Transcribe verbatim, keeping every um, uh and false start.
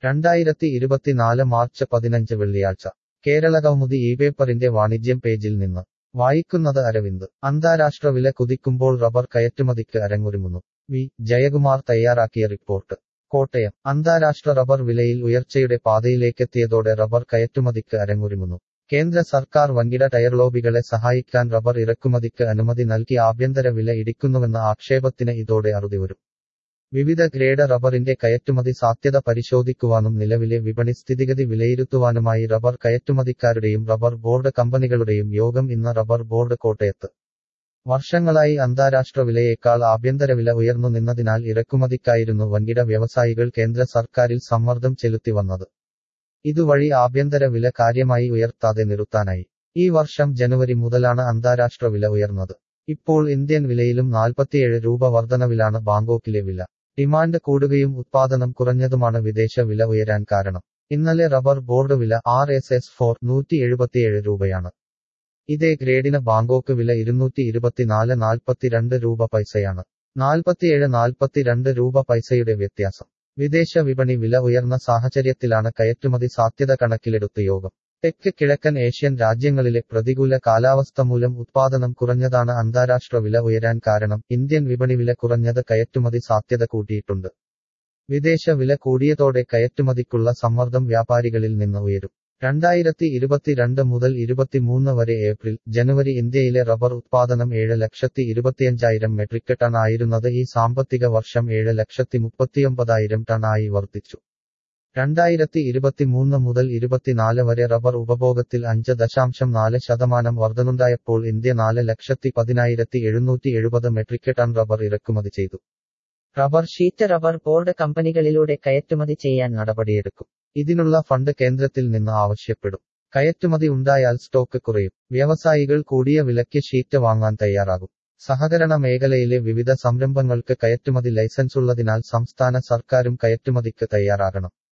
രണ്ടായിരത്തി ഇരുപത്തിനാല് മാർച്ച് പതിനഞ്ച് വെള്ളിയാഴ്ച കേരളകൗമുദി ഈ പേപ്പറിന്റെ വാണിജ്യം പേജിൽ നിന്ന് വായിക്കുന്നത് അരവിന്ദ്. അന്താരാഷ്ട്ര വില കുതിക്കുമ്പോൾ റബ്ബർ കയറ്റുമതിക്ക് അരങ്ങൊരുങ്ങുന്നു. വി ജയകുമാർ തയ്യാറാക്കിയ റിപ്പോർട്ട്. കോട്ടയം. അന്താരാഷ്ട്ര റബ്ബർ വിലയിൽ ഉയർച്ചയുടെ പാതയിലേക്കെത്തിയതോടെ റബ്ബർ കയറ്റുമതിക്ക് അരങ്ങൊരുങ്ങുന്നു. കേന്ദ്ര സർക്കാർ വൻകിട ടയർ ലോബികളെ സഹായിക്കാൻ റബ്ബർ ഇറക്കുമതിക്ക് അനുമതി നൽകി ആഭ്യന്തര വില ഇടിക്കുന്നുവെന്ന ആക്ഷേപത്തിന് ഇതോടെ അറുതിവരും. വിവിധ ഗ്രേഡ് റബ്ബറിന്റെ കയറ്റുമതി സാധ്യത പരിശോധിക്കുവാനും നിലവിലെ വിപണി സ്ഥിതിഗതി വിലയിരുത്തുവാനുമായി റബ്ബർ കയറ്റുമതിക്കാരുടെയും റബ്ബർ ബോർഡ് കമ്പനികളുടെയും യോഗം ഇന്ന് റബ്ബർ ബോർഡ് കോട്ടയത്ത്. വർഷങ്ങളായി അന്താരാഷ്ട്ര വിലയേക്കാൾ ആഭ്യന്തര വില ഉയർന്നു നിന്നതിനാൽ ഇറക്കുമതിക്കായിരുന്നു വൻകിട വ്യവസായികൾ കേന്ദ്ര സർക്കാരിൽ സമ്മർദ്ദം ചെലുത്തി വന്നത്. ഇതുവഴി ആഭ്യന്തര വില കാര്യമായി ഉയർത്താതെ നിർത്താനായി. ഈ വർഷം ജനുവരി മുതലാണ് അന്താരാഷ്ട്ര വില ഉയർന്നത്. ഇപ്പോൾ ഇന്ത്യൻ വിലയിലും നാൽപ്പത്തിയേഴ് രൂപ വർധനവിലാണ് ബാങ്കോക്കിലെ വില. ഡിമാൻഡ് കൂടുകയും ഉത്പാദനം കുറഞ്ഞതുമാണ് വിദേശ വില ഉയരാൻ കാരണം. ഇന്നലെ റബ്ബർ ബോർഡ് വില ആർ എസ് എസ് ഫോർ നൂറ്റി എഴുപത്തിയേഴ് രൂപയാണ്. ഇതേ ഗ്രേഡിന് ബാങ്കോക്ക് വില ഇരുന്നൂറ്റി ഇരുപത്തിനാല് നാൽപ്പത്തിരണ്ട് രൂപ പൈസയാണ്. നാൽപ്പത്തിയേഴ് നാൽപ്പത്തിരണ്ട് രൂപ പൈസയുടെ വ്യത്യാസം. വിദേശ വിപണി വില ഉയർന്ന സാഹചര്യത്തിലാണ് കയറ്റുമതി സാധ്യത കണക്കിലെടുത്ത് യോഗം. തെക്ക് കിഴക്കൻ ഏഷ്യൻ രാജ്യങ്ങളിലെ പ്രതികൂല കാലാവസ്ഥ മൂലം ഉത്പാദനം കുറഞ്ഞതാണ് അന്താരാഷ്ട്ര വില ഉയരാൻ കാരണം. ഇന്ത്യൻ വിപണി വില കുറഞ്ഞത് കയറ്റുമതി സാധ്യത കൂട്ടിയിട്ടുണ്ട്. വിദേശ വില കൂടിയതോടെ കയറ്റുമതിക്കുള്ള സമ്മർദ്ദം വ്യാപാരികളിൽ നിന്ന് ഉയരും. രണ്ടായിരത്തി ഇരുപത്തിരണ്ട് മുതൽ ഇരുപത്തിമൂന്ന് വരെ ഏപ്രിൽ ജനുവരി ഇന്ത്യയിലെ റബ്ബർ ഉത്പാദനം ഏഴ് ലക്ഷത്തി ഇരുപത്തിയഞ്ചായിരം മെട്രിക് ടൺ ആയിരുന്നത് ഈ സാമ്പത്തിക വർഷം ഏഴ് ലക്ഷത്തി മുപ്പത്തിയൊമ്പതായിരം ടൺ ആയി വർദ്ധിച്ചു. രണ്ടായിരത്തി ഇരുപത്തിമൂന്ന് മുതൽ ഇരുപത്തിനാല് വരെ റബ്ബർ ഉപഭോഗത്തിൽ അഞ്ച് ദശാംശം നാല് ശതമാനം വർധനുണ്ടായപ്പോൾ ഇന്ത്യ നാല് ലക്ഷത്തി പതിനായിരത്തി എഴുന്നൂറ്റി എഴുപത് മെട്രിക് ടൺ റബ്ബർ ഇറക്കുമതി ചെയ്തു. റബ്ബർ ഷീറ്റ് റബ്ബർ ബോർഡ് കമ്പനികളിലൂടെ കയറ്റുമതി ചെയ്യാൻ നടപടിയെടുക്കും. ഇതിനുള്ള ഫണ്ട് കേന്ദ്രത്തിൽ നിന്ന് ആവശ്യപ്പെടും. കയറ്റുമതി ഉണ്ടായാൽ സ്റ്റോക്ക് കുറയും. വ്യവസായികൾ കൂടിയ വിലയ്ക്ക് ഷീറ്റ് വാങ്ങാൻ തയ്യാറാകും. സഹകരണ മേഖലയിലെ വിവിധ സംരംഭങ്ങൾക്ക് കയറ്റുമതി ലൈസൻസുള്ളതിനാൽ സംസ്ഥാന സർക്കാരും കയറ്റുമതിക്ക് തയ്യാറാകണം.